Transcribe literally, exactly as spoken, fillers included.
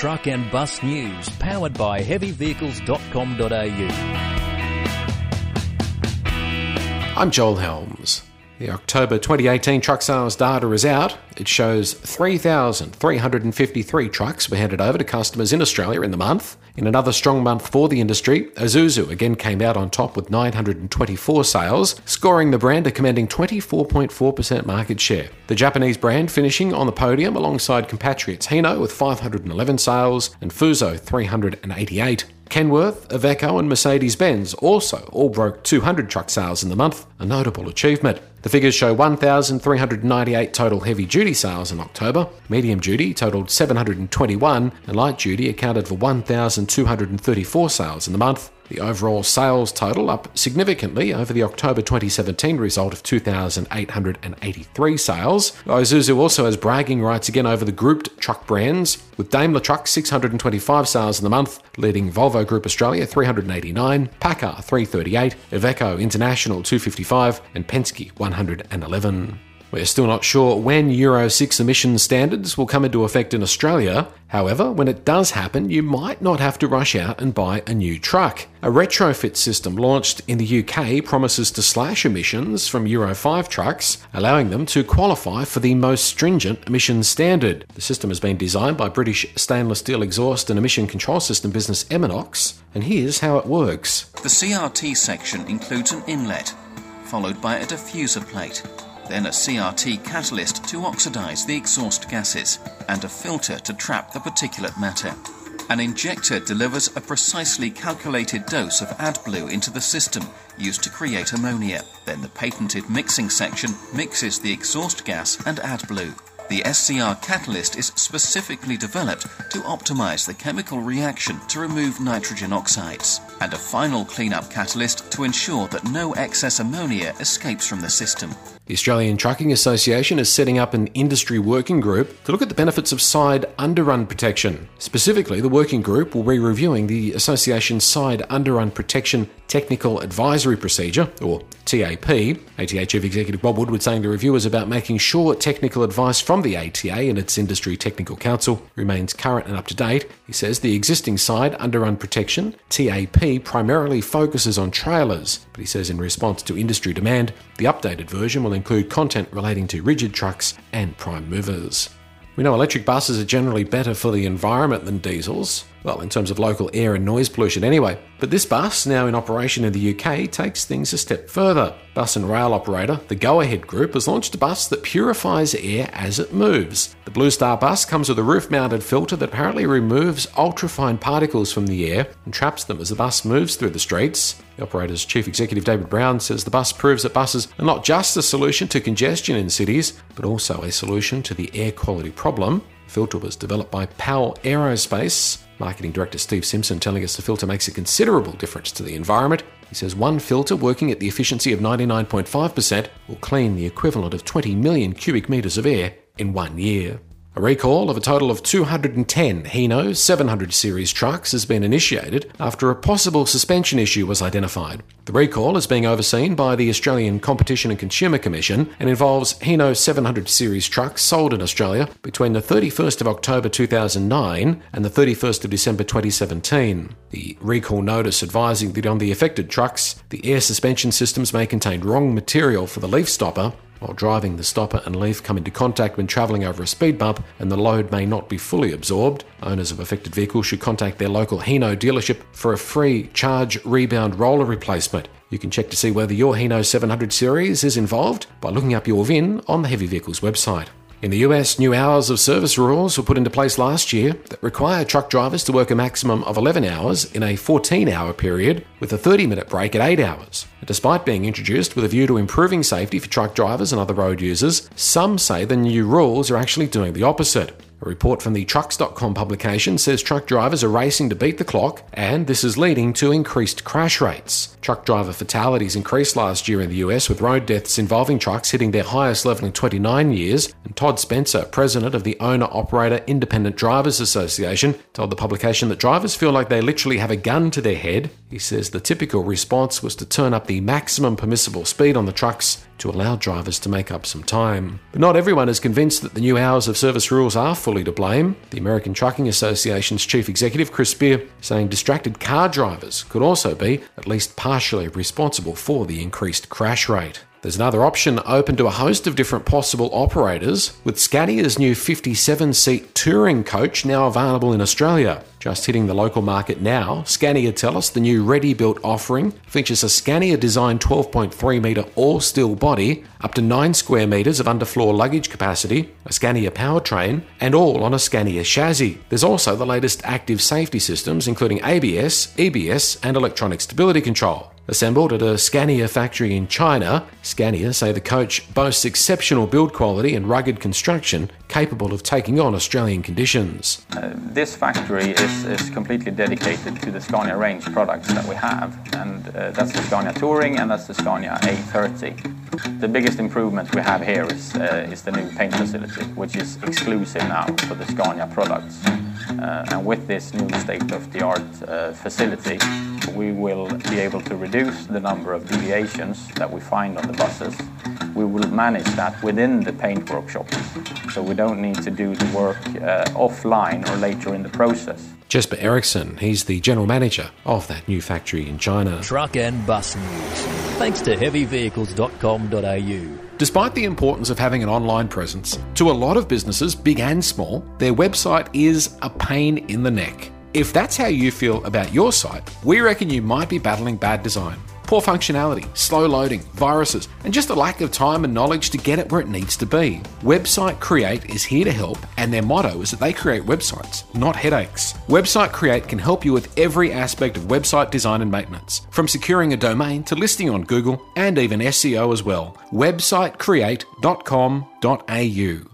truck and bus news, powered by heavy vehicles dot com dot a u. I'm Joel Helms. The October twenty eighteen truck sales data is out. It shows three thousand three hundred fifty-three trucks were handed over to customers in Australia in the month. In another strong month for the industry, Isuzu again came out on top with nine hundred twenty-four sales, scoring the brand a commanding twenty-four point four percent market share. The Japanese brand finishing on the podium alongside compatriots Hino with five hundred eleven sales and Fuso three hundred eighty-eight. Kenworth, Iveco and Mercedes-Benz also all broke two hundred truck sales in the month, a notable achievement. The figures show one thousand three hundred ninety-eight total heavy-duty sales in October, medium-duty totaled seven hundred twenty-one, and light-duty accounted for one thousand two hundred thirty-four sales in the month. The overall sales total up significantly over the October twenty seventeen result of two thousand eight hundred eighty-three sales. Isuzu also has bragging rights again over the grouped truck brands, with Daimler Truck six hundred twenty-five sales in the month, leading Volvo Group Australia three hundred eighty-nine, PACCAR three hundred thirty-eight, Iveco International two hundred fifty-five, and Penske one hundred eleven. We're still not sure when Euro six emissions standards will come into effect in Australia. However, when it does happen, you might not have to rush out and buy a new truck. A retrofit system launched in the U K promises to slash emissions from Euro five trucks, allowing them to qualify for the most stringent emissions standard. The system has been designed by British stainless steel exhaust and emission control system business Emminox, and here's how it works. The C R T section includes an inlet, followed by a diffuser plate, then a C R T catalyst to oxidise the exhaust gases, and a filter to trap the particulate matter. An injector delivers a precisely calculated dose of AdBlue into the system, used to create ammonia. Then the patented mixing section mixes the exhaust gas and AdBlue. The S C R catalyst is specifically developed to optimise the chemical reaction to remove nitrogen oxides, and a final cleanup catalyst to ensure that no excess ammonia escapes from the system. The Australian Trucking Association is setting up an industry working group to look at the benefits of side underrun protection. Specifically, the working group will be reviewing the association's side underrun protection technical advisory procedure, or T A P. A T A Chief Executive Bob Woodward saying the review is about making sure technical advice from the A T A and its Industry Technical Council remains current and up to date. He says the existing side underrun protection, T A P, primarily focuses on trailers, but he says in response to industry demand, the updated version will include content relating to rigid trucks and prime movers. We know electric buses are generally better for the environment than diesels, well, in terms of local air and noise pollution anyway. But this bus, now in operation in the U K, takes things a step further. Bus and rail operator, the Go Ahead Group, has launched a bus that purifies air as it moves. The Blue Star bus comes with a roof-mounted filter that apparently removes ultrafine particles from the air and traps them as the bus moves through the streets. The operator's chief executive, David Brown, says the bus proves that buses are not just a solution to congestion in cities, but also a solution to the air quality problem. The filter was developed by Powell Aerospace. Marketing Director Steve Simpson telling us the filter makes a considerable difference to the environment. He says one filter working at the efficiency of ninety-nine point five percent will clean the equivalent of twenty million cubic metres of air in one year. A recall of a total of two hundred ten Hino seven hundred series trucks has been initiated after a possible suspension issue was identified. The recall is being overseen by the Australian Competition and Consumer Commission and involves Hino seven hundred series trucks sold in Australia between the thirty-first of October two thousand nine and the thirty-first of December twenty seventeen. The recall notice advising that on the affected trucks, the air suspension systems may contain wrong material for the leaf stopper. While driving, the stopper and leaf come into contact when travelling over a speed bump and the load may not be fully absorbed. Owners of affected vehicles should contact their local Hino dealership for a free charge rebound roller replacement. You can check to see whether your Hino seven hundred series is involved by looking up your V I N on the Heavy Vehicles website. In the U S, new hours of service rules were put into place last year that require truck drivers to work a maximum of eleven hours in a fourteen-hour period with a thirty-minute break at eight hours. And despite being introduced with a view to improving safety for truck drivers and other road users, some say the new rules are actually doing the opposite. A report from the trucks dot com publication says truck drivers are racing to beat the clock, and this is leading to increased crash rates. Truck driver fatalities increased last year in the U S, with road deaths involving trucks hitting their highest level in twenty-nine years, and Todd Spencer, president of the Owner-Operator Independent Drivers Association, told the publication that drivers feel like they literally have a gun to their head He says the typical response was to turn up the maximum permissible speed on the trucks to allow drivers to make up some time. But not everyone is convinced that the new hours of service rules are fully to blame. The American Trucking Association's chief executive, Chris Spear, saying distracted car drivers could also be at least partially responsible for the increased crash rate. There's another option open to a host of different possible operators, with Scania's new fifty-seven seat touring coach now available in Australia. Just hitting the local market now, Scania tell us the new ready-built offering features a Scania-designed twelve point three metre all-steel body, up to nine square metres of underfloor luggage capacity, a Scania powertrain, and all on a Scania chassis. There's also the latest active safety systems, including A B S, E B S, and electronic stability control. Assembled at a Scania factory in China, Scania say the coach boasts exceptional build quality and rugged construction capable of taking on Australian conditions. Uh, this factory is, is completely dedicated to the Scania range products that we have, and uh, that's the Scania Touring and that's the Scania A thirty. The biggest improvement we have here is, uh, is the new paint facility, which is exclusive now for the Scania products. Uh, and with this new state-of-the-art uh, facility, we will be able to reduce the number of deviations that we find on the buses. We will manage that within the paint workshop, so we don't need to do the work uh, offline or later in the process. Jesper Eriksson, he's the general manager of that new factory in China. Truck and bus news, thanks to heavy vehicles dot com dot a u. Despite the importance of having an online presence, to a lot of businesses, big and small, their website is a pain in the neck. If that's how you feel about your site, we reckon you might be battling bad design, poor functionality, slow loading, viruses, and just a lack of time and knowledge to get it where it needs to be. Website Create is here to help, and their motto is that they create websites, not headaches. Website Create can help you with every aspect of website design and maintenance, from securing a domain to listing on Google and even S E O as well. website create dot com dot a u.